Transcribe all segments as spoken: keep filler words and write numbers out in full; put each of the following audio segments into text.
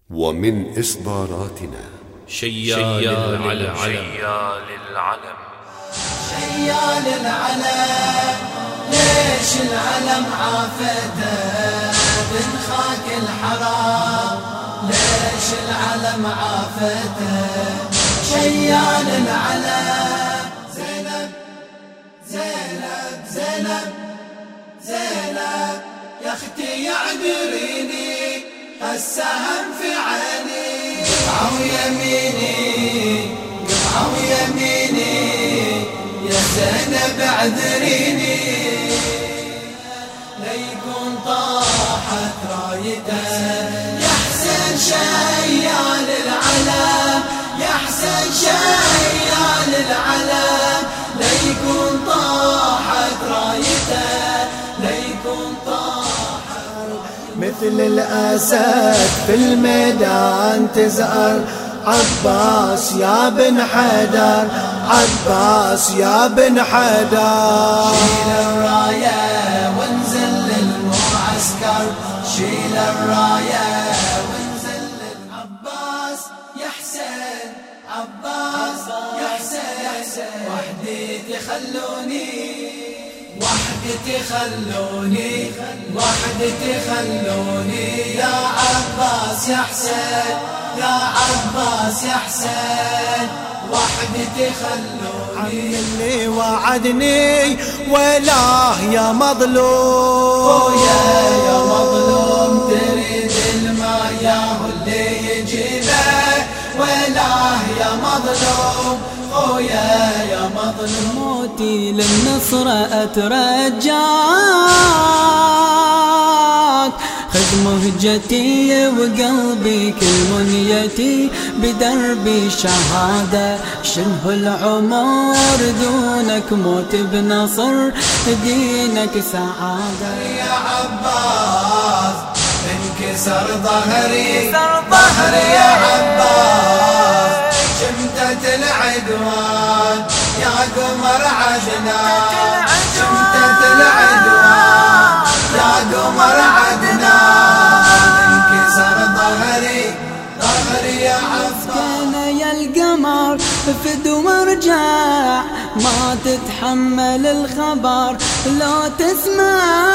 ومن إصداراتنا شيال العلم شيال العلم شيال العلم ليش العلم عافته بن خاك الحرام ليش العلم عافته شيال العلم زينب زينب زينب زينب يا اختي يعذريني السهم في عيني قطعوا يميني قطعوا يميني يا زينب اعذريني ليكون طاحت رايته يا حسين شيال العلم يا حسين شيال العلم ليكون طاحت رايته ليكون طاحت مثل الأسد في الميدان تزأر عباس يا بن حيدر عباس يا بن حيدر شيل الراية وانزل للمعسكر شيل الراية وانزل للعباس يا حسين عباس يا حسين وحدي تخلوني وحدي تخلوني وحدي تخلوني يا عباس يا حسين يا عباس يا حسين وحدي تخلوني اللي وعدني ويلاه يا مظلوم خويا يا مظلوم تريد الماء ياهو اللي يجيبه ويلاه يا مظلوم خويا يا مظلوم موتي للنصرة أترجاك خذ مهجتي وقلبي كل منيتي بدربي شهادة شنه العمر دونك موت بنصر دينك سعادة يا عباس انكسر ظهري ظهري يا عباس شمتة العدوان يا قمر عدنان شمتة العدوان يا قمر عدنان انكسر ظهري ظهري يا عباس كان يا القمر فدو وارجع ما تتحمل الخبر لو تسمع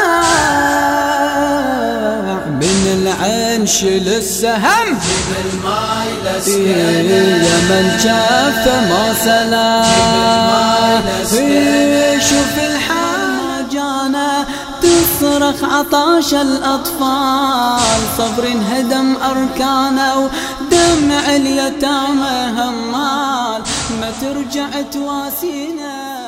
من العين شل السهم جيب الماي يا من شاف ما سلام شوف الحاجانة تصرخ عطاش الأطفال صبر انهدم أركانه ودمع اليتامى همال ما ترجع تواسينا